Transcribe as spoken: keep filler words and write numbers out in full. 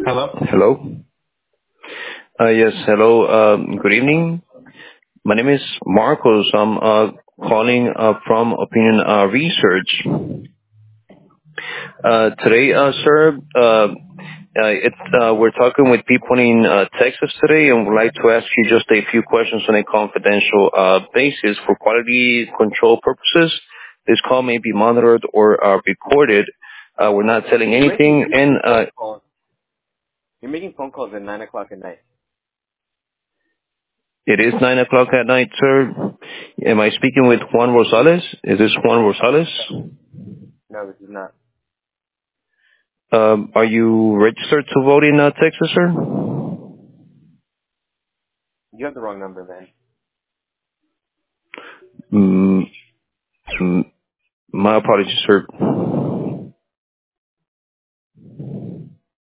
Hello? Hello. Uh, yes, hello. Um, good evening. My name is Marcos. I'm uh, calling uh, from Opinion uh, Research. Uh, today, uh, sir, uh, uh, it's, uh, we're talking with people in uh, Texas today, and would like to ask you just a few questions on a confidential uh, basis for quality control purposes. This call may be monitored or uh, recorded. Uh, we're not selling You're making anything, you're and making uh, phone calls. You're making phone calls at nine o'clock at night. it is nine o'clock at night, sir. Am I speaking with Juan Rosales? Is this Juan Rosales? No, no, this is not. Um, are you registered to vote in uh, Texas, sir? You have the wrong number, man. Mm, mm, my apologies, sir.